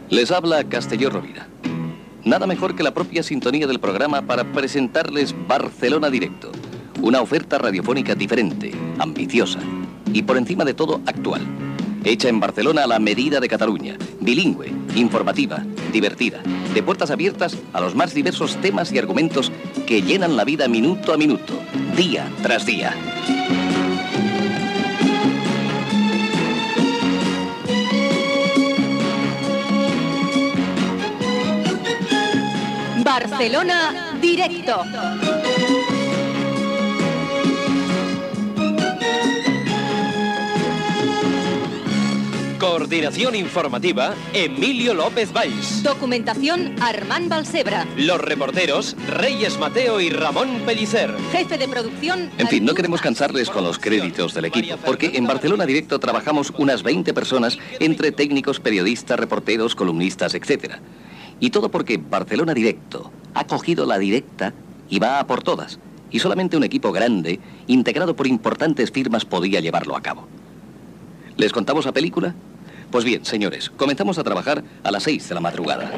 Les habla Castelló Rovira. Nada mejor que la propia sintonía del programa para presentarles Barcelona Directo. Una oferta radiofónica diferente, ambiciosa y por encima de todo actual. Hecha en Barcelona a la medida de Cataluña, bilingüe, informativa, divertida, de puertas abiertas a los más diversos temas y argumentos que llenan la vida minuto a minuto, día tras día. Barcelona Directo. Coordinación informativa, Emilio López Valls. Documentación, Armand Balsebra. Los reporteros, Reyes Mateo y Ramón Pellicer. Jefe de producción... En fin, no queremos cansarles con los créditos del equipo, porque en Barcelona Directo trabajamos unas 20 personas, entre técnicos, periodistas, reporteros, columnistas, etc. Y todo porque Barcelona Directo ha cogido la directa y va a por todas. Y solamente un equipo grande, integrado por importantes firmas, podía llevarlo a cabo. ¿Les contamos la película? Pues bien, señores, comenzamos a trabajar a las 6 de la madrugada.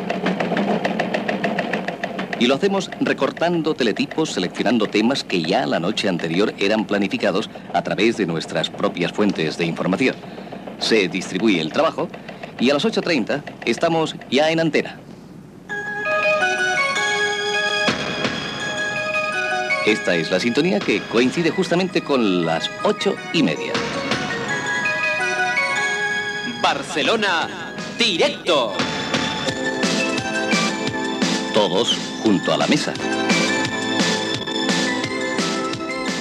Y lo hacemos recortando teletipos, seleccionando temas que ya la noche anterior eran planificados a través de nuestras propias fuentes de información. Se distribuye el trabajo y a las 8:30 estamos ya en antena. Esta es la sintonía que coincide justamente con las 8:30. Barcelona Directo. Todos junto a la mesa.